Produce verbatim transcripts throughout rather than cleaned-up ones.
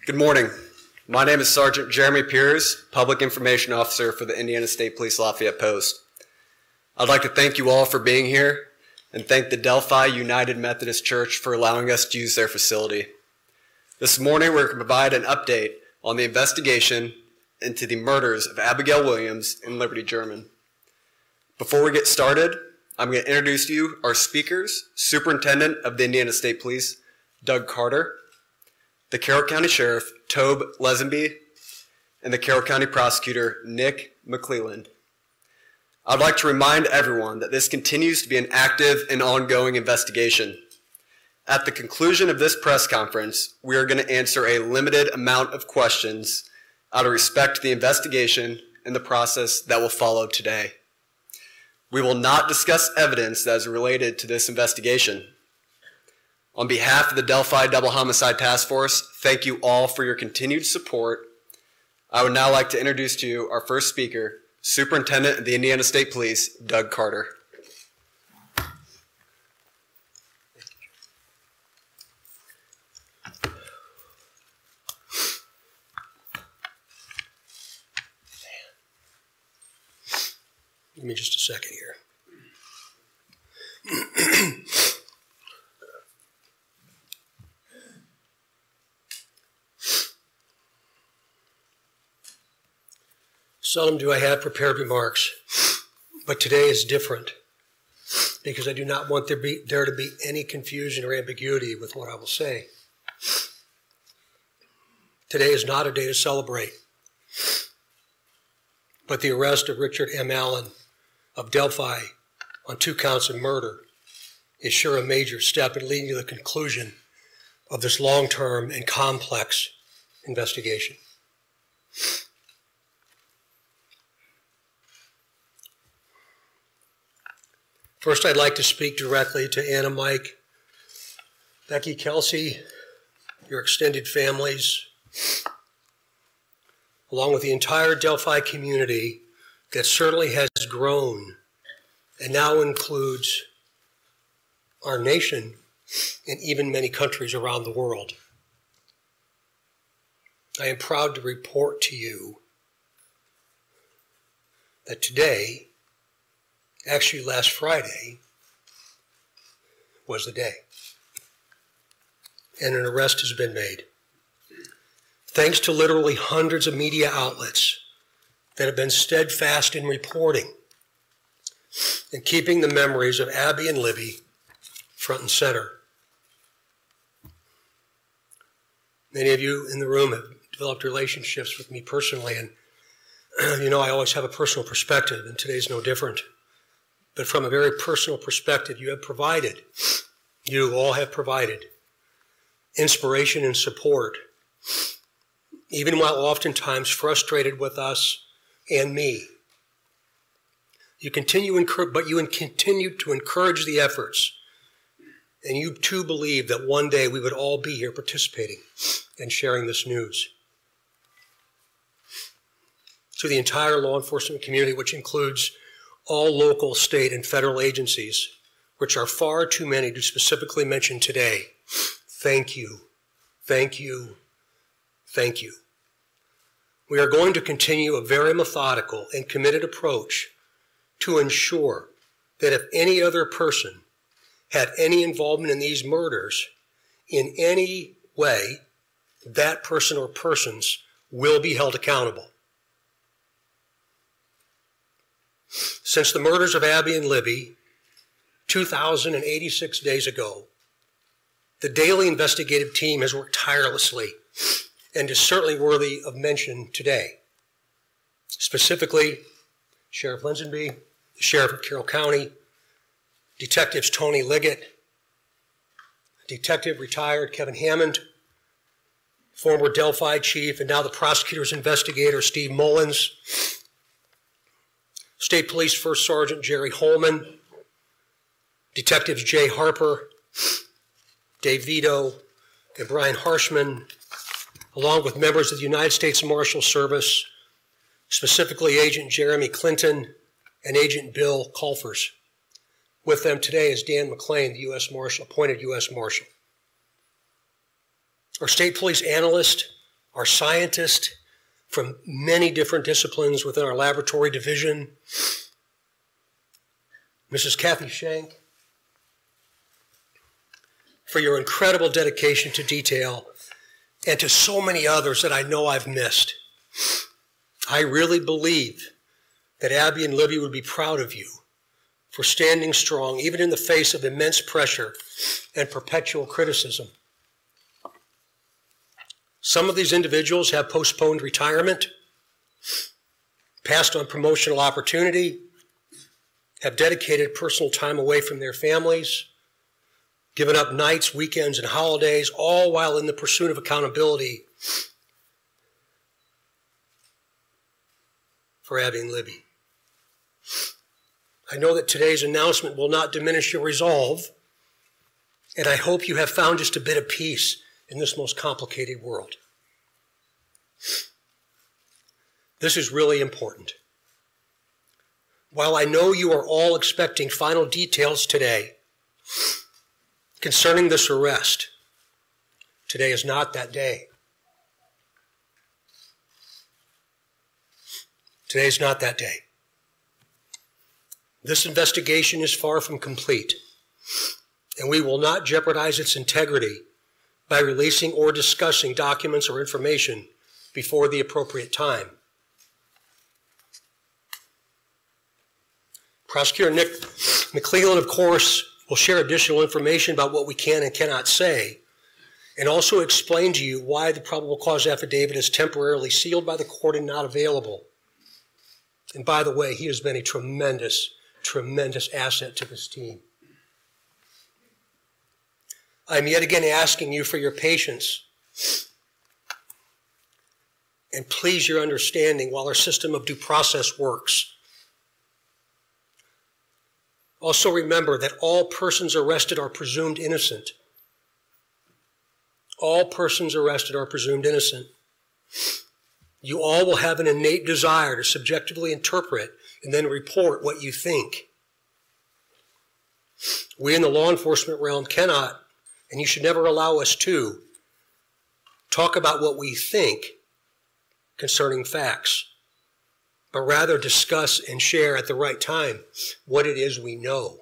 Good morning. My name is Sergeant Jeremy Piers, Public Information Officer for the Indiana State Police Lafayette Post. I'd like to thank you all for being here and thank the Delphi United Methodist Church for allowing us to use their facility. This morning we're going to provide an update on the investigation into the murders of Abigail Williams and Liberty German. Before we get started, I'm going to introduce to you our speakers, Superintendent of the Indiana State Police, Doug Carter, the Carroll County Sheriff, Tobe Lesenby, and the Carroll County Prosecutor, Nick McClelland. I'd like to remind everyone that this continues to be an active and ongoing investigation. At the conclusion of this press conference, we are going to answer a limited amount of questions out of respect to the investigation and the process that will follow today. We will not discuss evidence that is related to this investigation. On behalf of the Delphi Double Homicide Task Force, thank you all for your continued support. I would now like to introduce to you our first speaker, Superintendent of the Indiana State Police, Doug Carter. Give me just a second here. Seldom do I have prepared remarks, but today is different because I do not want there, be, there to be any confusion or ambiguity with what I will say. Today is not a day to celebrate, but the arrest of Richard M. Allen of Delphi on two counts of murder is sure a major step in leading to the conclusion of this long-term and complex investigation. First, I'd like to speak directly to Anna, Mike, Becky, Kelsey, your extended families, along with the entire Delphi community that certainly has grown and now includes our nation and even many countries around the world. I am proud to report to you that today, actually last Friday, was the day, and an arrest has been made. Thanks to literally hundreds of media outlets that have been steadfast in reporting and keeping the memories of Abby and Libby front and center. Many of you in the room have developed relationships with me personally, and you know I always have a personal perspective, and today's no different. But from a very personal perspective, you have provided, you all have provided inspiration and support, even while oftentimes frustrated with us and me. You continue, but you continue to encourage the efforts, and you too believe that one day we would all be here participating and sharing this news. To the entire law enforcement community, which includes all local, state, and federal agencies, which are far too many to specifically mention today, thank you, thank you, thank you. We are going to continue a very methodical and committed approach to ensure that if any other person had any involvement in these murders in any way, that person or persons will be held accountable. Since the murders of Abby and Libby, two thousand eighty-six days ago, the daily investigative team has worked tirelessly and is certainly worthy of mention today. Specifically, Sheriff Lesenby, the Sheriff of Carroll County, Detectives Tony Liggett, Detective retired Kevin Hammond, former Delphi Chief and now the prosecutor's investigator Steve Mullins, State Police First Sergeant Jerry Holman, Detectives Jay Harper, Dave Vito, and Brian Harshman, along with members of the United States Marshal Service, specifically Agent Jeremy Clinton and Agent Bill Colfers. With them today is Dan McLean, the U S Marshal, appointed U S Marshal. Our State Police analyst our scientists from many different disciplines within our laboratory division, Missus Kathy Shank, for your incredible dedication to detail, and to so many others that I know I've missed. I really believe that Abby and Libby would be proud of you for standing strong, even in the face of immense pressure and perpetual criticism. Some of these individuals have postponed retirement, passed on promotional opportunity, have dedicated personal time away from their families, given up nights, weekends, and holidays, all while in the pursuit of accountability for Abby and Libby. I know that today's announcement will not diminish your resolve, and I hope you have found just a bit of peace in this most complicated world. This is really important. While I know you are all expecting final details today concerning this arrest, today is not that day. Today is not that day. This investigation is far from complete, and we will not jeopardize its integrity by releasing or discussing documents or information before the appropriate time. Prosecutor Nick McClellan, of course, will share additional information about what we can and cannot say, and also explain to you why the probable cause affidavit is temporarily sealed by the court and not available. And by the way, he has been a tremendous, tremendous asset to this team. I'm yet again asking you for your patience and please your understanding while our system of due process works. Also remember that all persons arrested are presumed innocent. All persons arrested are presumed innocent. You all will have an innate desire to subjectively interpret and then report what you think. We in the law enforcement realm cannot, and you should never allow us to, talk about what we think concerning facts, but rather discuss and share at the right time what it is we know.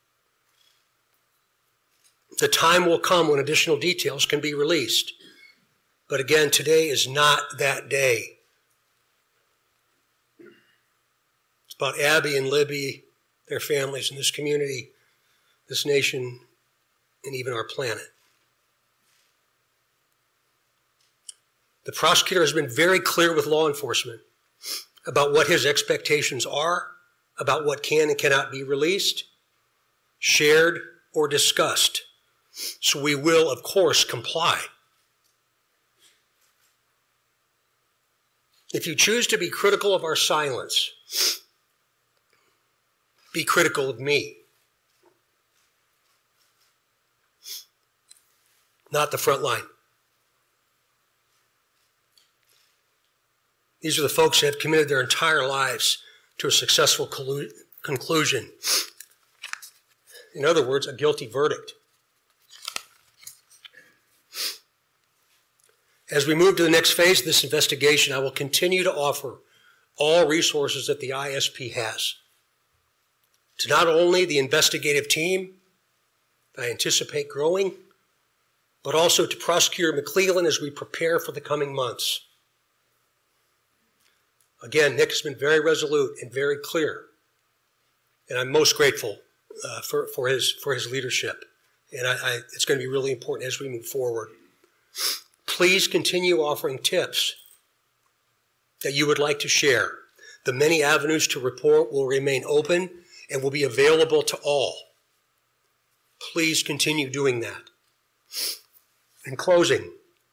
The time will come when additional details can be released. But again, today is not that day. It's about Abby and Libby, their families, and this community, this nation, and even our planet. The prosecutor has been very clear with law enforcement about what his expectations are, about what can and cannot be released, shared, or discussed. So we will, of course, comply. If you choose to be critical of our silence, be critical of me, not the front line. These are the folks that have committed their entire lives to a successful collu- conclusion. In other words, a guilty verdict. As we move to the next phase of this investigation, I will continue to offer all resources that the I S P has to not only the investigative team that I anticipate growing, but also to Prosecutor McClellan as we prepare for the coming months. Again, Nick has been very resolute and very clear, and I'm most grateful uh, for, for, his, for his leadership. And I, I, it's going to be really important as we move forward. Please continue offering tips that you would like to share. The many avenues to report will remain open and will be available to all. Please continue doing that. In closing,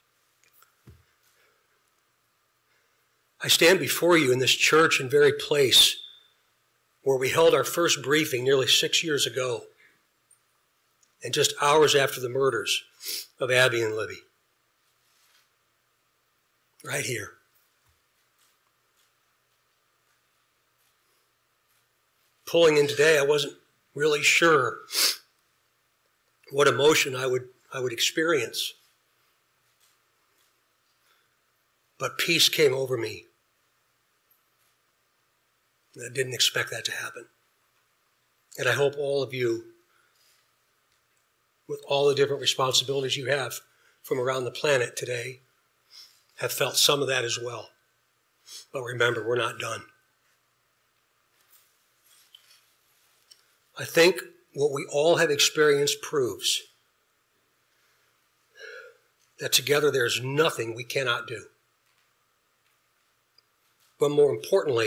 I stand before you in this church and very place where we held our first briefing nearly six years ago, and just hours after the murders of Abby and Libby. Right here. Pulling in today, I wasn't really sure what emotion I would I would experience. but peace came over me. I didn't expect that to happen. And I hope all of you, with all the different responsibilities you have from around the planet today, have felt some of that as well. But remember, we're not done. I think what we all have experienced proves that together there's nothing we cannot do. But more importantly,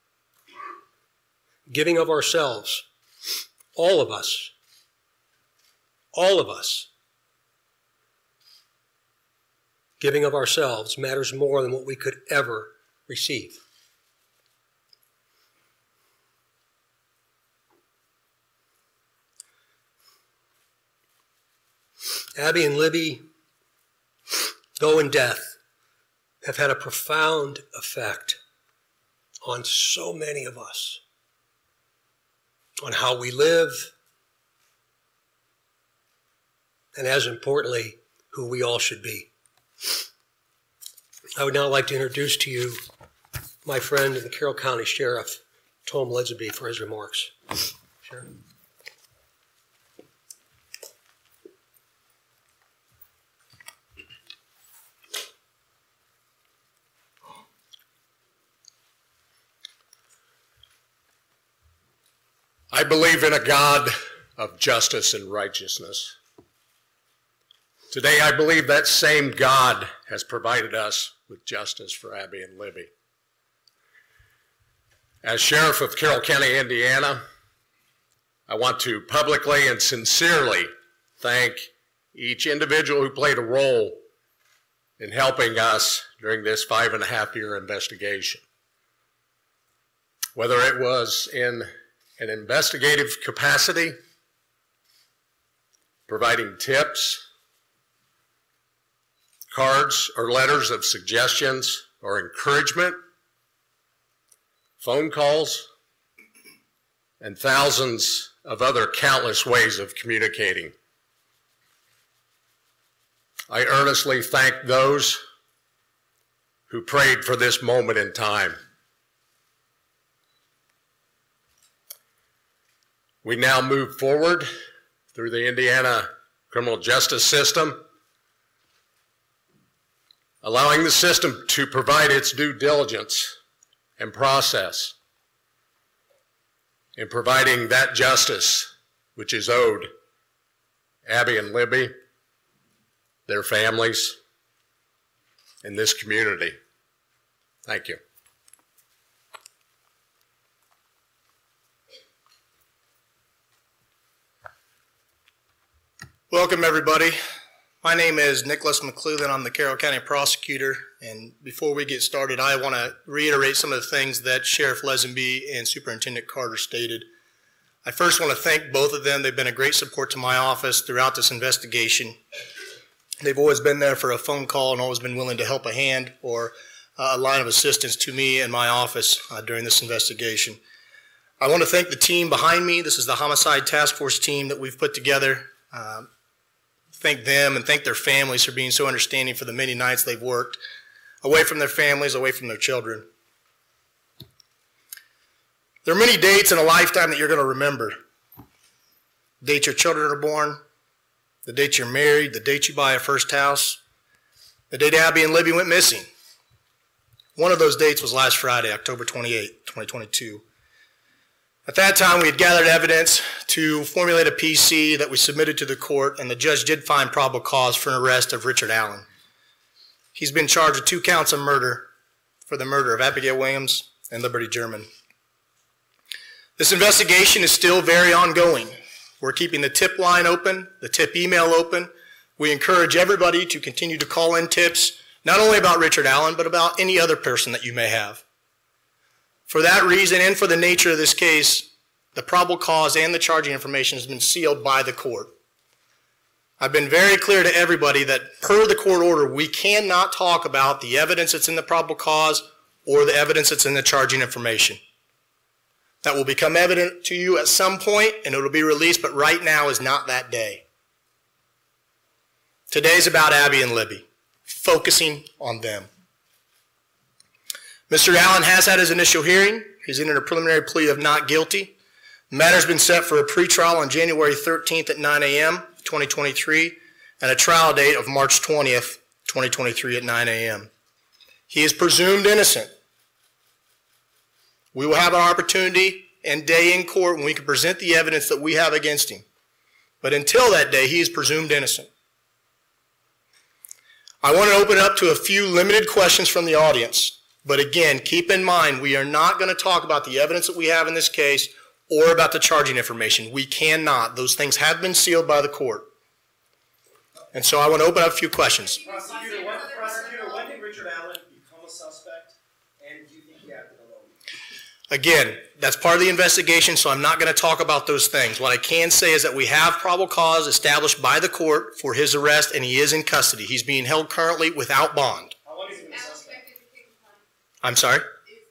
giving of ourselves, all of us, all of us, giving of ourselves matters more than what we could ever receive. Abby and Libby, though in death, have had a profound effect on so many of us, on how we live, and as importantly, who we all should be. I would now like to introduce to you my friend and the Carroll County Sheriff, Tom Ledsby, for his remarks. Sheriff. I believe in a God of justice and righteousness. Today, I believe that same God has provided us with justice for Abby and Libby. As Sheriff of Carroll County, Indiana, I want to publicly and sincerely thank each individual who played a role in helping us during this five and a half year investigation. Whether it was in an investigative capacity, providing tips, cards or letters of suggestions or encouragement, phone calls, and thousands of other countless ways of communicating. I earnestly thank those who prayed for this moment in time. We now move forward through the Indiana criminal justice system, allowing the system to provide its due diligence and process in providing that justice which is owed Abby and Libby, their families, and this community. Thank you. Welcome, everybody. My name is Nicholas McClellan. I'm the Carroll County Prosecutor, and before we get started, I want to reiterate some of the things that Sheriff Lesenby and Superintendent Carter stated. I first want to thank both of them. They've been a great support to my office throughout this investigation. They've always been there for a phone call and always been willing to help a hand or uh, a line of assistance to me and my office uh, during this investigation. I want to thank the team behind me. This is the Homicide Task Force team that we've put together. Um, Thank them and thank their families for being so understanding for the many nights they've worked away from their families, away from their children. There are many dates in a lifetime that you're going to remember. The date your children are born, the date you're married, the date you buy a first house, the date Abby and Libby went missing. One of those dates was last Friday, October twenty-eighth, twenty twenty-two. At that time, we had gathered evidence to formulate a P C that we submitted to the court, and the judge did find probable cause for an arrest of Richard Allen. He's been charged with two counts of murder for the murder of Abigail Williams and Liberty German. This investigation is still very ongoing. We're keeping the tip line open, the tip email open. We encourage everybody to continue to call in tips, not only about Richard Allen, but about any other person that you may have. For that reason and for the nature of this case, the probable cause and the charging information has been sealed by the court. I've been very clear to everybody that per the court order, we cannot talk about the evidence that's in the probable cause or the evidence that's in the charging information. That will become evident to you at some point and it will be released, but right now is not that day. Today's about Abby and Libby, focusing on them. Mister Allen has had his initial hearing. He's entered a preliminary plea of not guilty. The matter's been set for a pretrial on January thirteenth at nine a m twenty twenty-three and a trial date of March twentieth, twenty twenty-three at nine a m He is presumed innocent. We will have an opportunity and day in court when we can present the evidence that we have against him. But until that day, he is presumed innocent. I want to open it up to a few limited questions from the audience. But again, keep in mind, we are not going to talk about the evidence that we have in this case or about the charging information. We cannot. Those things have been sealed by the court. And so I want to open up a few questions. Prosecutor, when, prosecutor, when did Richard Allen become a suspect, and do you think he acted alone? Again, that's part of the investigation, so I'm not going to talk about those things. What I can say is that we have probable cause established by the court for his arrest, and he is in custody. He's being held currently without bond. How long has he been a suspect? I'm sorry?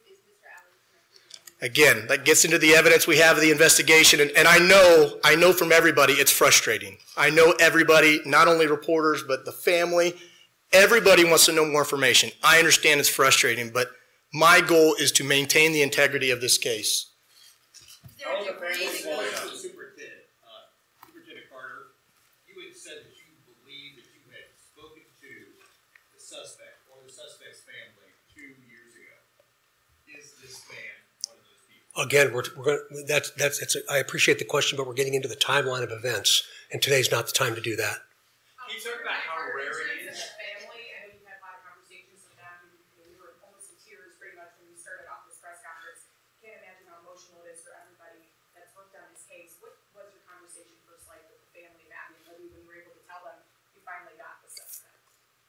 Again, that gets into the evidence we have of the investigation, and, and I know, I know from everybody it's frustrating. I know everybody, not only reporters, but the family, everybody wants to know more information. I understand it's frustrating, but my goal is to maintain the integrity of this case. How old the family is? Superintendent, uh, Superintendent Carter, you had said that you believe that you had spoken to the suspect or the suspect's family two years ago. Is this man one of those people? Again, we're, we're going. That's that's. It's a, I appreciate the question, but we're getting into the timeline of events, and today's not the time to do that. Can you talk about how rare it is? Family, I know you've had a lot of conversations with them. You, you were almost in tears pretty much when you started off this press conference. Can't imagine how emotional it is for everybody that's worked on this case. What was your conversation first like with the family, Matt, and when you were able to tell them you finally got the suspect?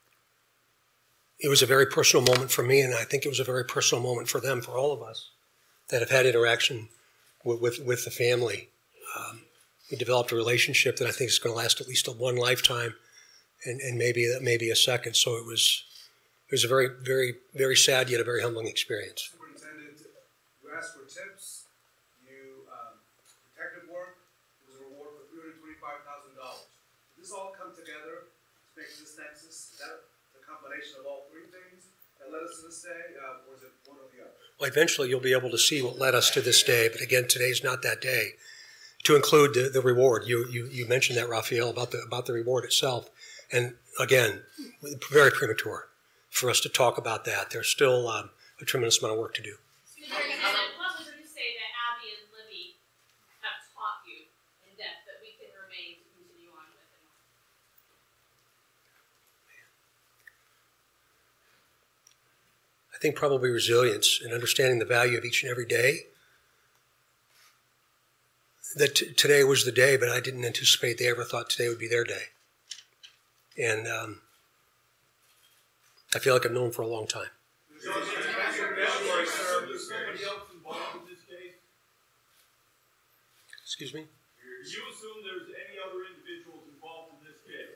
It was a very personal moment for me, and I think it was a very personal moment for them, for all of us that have had interaction with with, with the family. Um, we developed a relationship that I think is going to last at least a one lifetime, and, and maybe maybe a second. So it was it was a very very very sad yet a very humbling experience. Superintendent, you asked for tips, you um, detective work. There was a reward for three hundred twenty-five thousand dollars. Did this all come together to make this nexus? Is that the combination of all three things that led us to this day, uh, or is it one or the other? Well, eventually you'll be able to see what led us to this day, but again, today's not that day. To include the, the reward, you, you you mentioned that, Raphael, about the about the reward itself, and again, very premature for us to talk about that. There's still um, a tremendous amount of work to do. What would you say that Abby and Libby have taught you in depth that we can remain to continue on with? I think probably resilience and understanding the value of each and every day. That t- today was the day, but I didn't anticipate they ever thought today would be their day. And um, I feel like I've known them for a long time. Excuse me? Do you assume there's any other individuals involved in this case?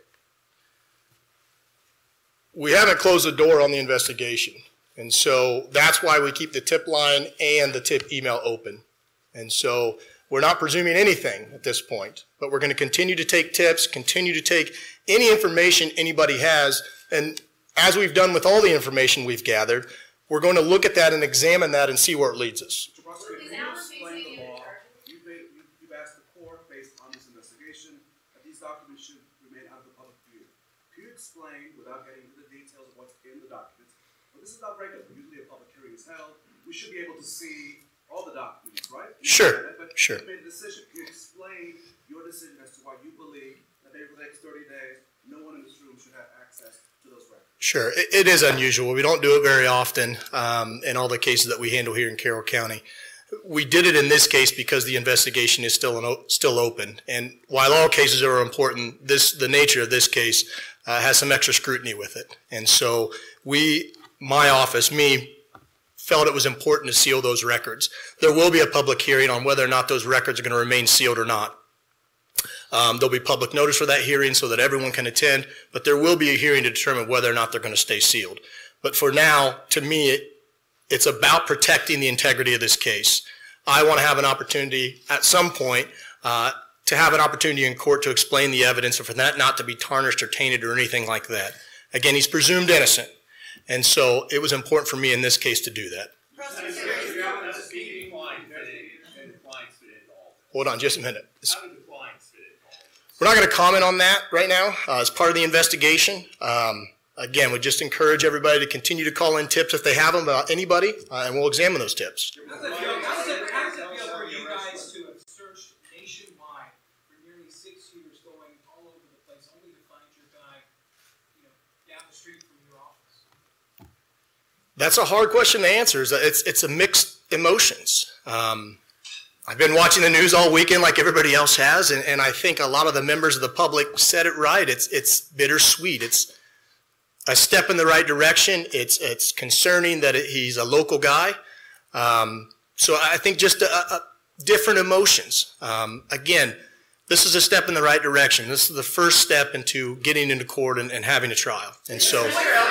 We haven't closed the door on the investigation. And so that's why we keep the tip line and the tip email open. And so we're not presuming anything at this point, but we're going to continue to take tips, continue to take any information anybody has. And as we've done with all the information we've gathered, we're going to look at that and examine that and see where it leads us. Mister Prosecutor, can you explain the law? You've, made, you've, you've asked the court, based on this investigation, that these documents should remain out of the public view. Can you explain, without getting into the details of what's in the documents, well, this is not regular. Usually a public hearing is held. We should be able to see all the documents, right? You Sure, but sure. You made a decision. Can you explain your decision as to why you believe that maybe for the next thirty days, no one in this room should have access to those records? Sure. It, it is unusual. We don't do it very often um, in all the cases that we handle here in Carroll County. We did it in this case because the investigation is still an, still open. And while all cases are important, this the nature of this case uh, has some extra scrutiny with it. And so we, my office, me, felt it was important to seal those records. There will be a public hearing on whether or not those records are going to remain sealed or not. Um, there'll be public notice for that hearing so that everyone can attend, but there will be a hearing to determine whether or not they're going to stay sealed. But for now, to me, it, it's about protecting the integrity of this case. I want to have an opportunity at some point uh, to have an opportunity in court to explain the evidence and for that not to be tarnished or tainted or anything like that. Again, he's presumed innocent. And so it was important for me in this case to do that. Hold on just a minute. We're not going to comment on that right now uh, as part of the investigation. Um, again, we just encourage everybody to continue to call in tips if they have them about anybody, uh, and we'll examine those tips. How does it feel, how does it, how does it feel for you guys to have searched nationwide for nearly six years, going all over the place, only to find your guy, you know, down the street from your office? That's a hard question to answer. It's it's a mixed emotions. Um, I've been watching the news all weekend like everybody else has, and, and I think a lot of the members of the public said it right. It's it's bittersweet. It's a step in the right direction. It's it's concerning that it, he's a local guy. Um, so I think just a, a different emotions. Um, again, this is a step in the right direction. This is the first step into getting into court and, and having a trial. And so.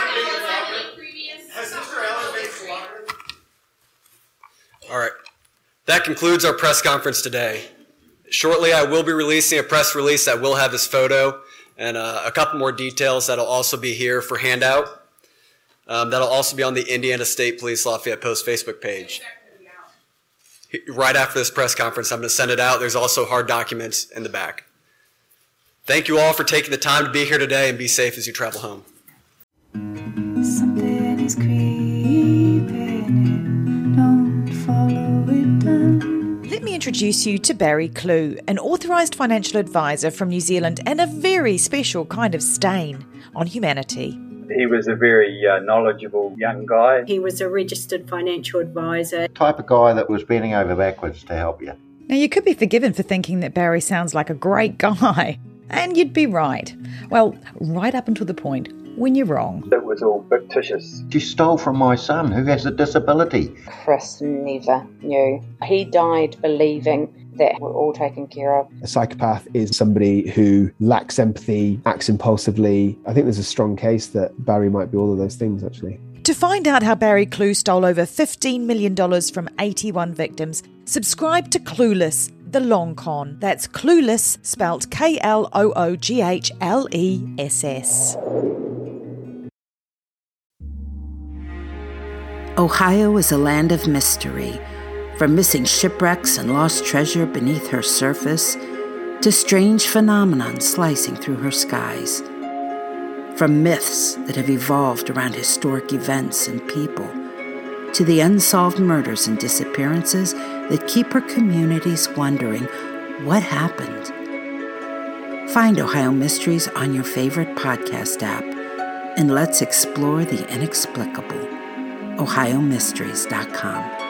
All right. That concludes our press conference today. Shortly, I will be releasing a press release that will have his photo and uh, a couple more details that'll also be here for handout. Um, that'll also be on the Indiana State Police Lafayette Post Facebook page. Right after this press conference, I'm going to send it out. There's also hard documents in the back. Thank you all for taking the time to be here today, and be safe as you travel home. Something is creeping in. Don't follow it down. Let me introduce you to Barry Clew, an authorised financial advisor from New Zealand and a very special kind of stain on humanity. He was a very uh, knowledgeable young guy. He was a registered financial advisor. Type of guy that was bending over backwards to help you. Now, you could be forgiven for thinking that Barry sounds like a great guy, and you'd be right. Well, right up until the point when you're wrong. It was all fictitious. You stole from my son who has a disability. Chris never knew. He died believing that we're all taken care of. A psychopath is somebody who lacks empathy, acts impulsively. I think there's a strong case that Barry might be all of those things, actually. To find out how Barry Clew stole over fifteen million dollars from eighty-one victims, subscribe to Clueless, the long con. That's Clueless, spelt K L O O G H L E S S. Ohio is a land of mystery. From missing shipwrecks and lost treasure beneath her surface to strange phenomenon slicing through her skies. From myths that have evolved around historic events and people to the unsolved murders and disappearances that keep her communities wondering what happened. Find Ohio Mysteries on your favorite podcast app and let's explore the inexplicable. ohio mysteries dot com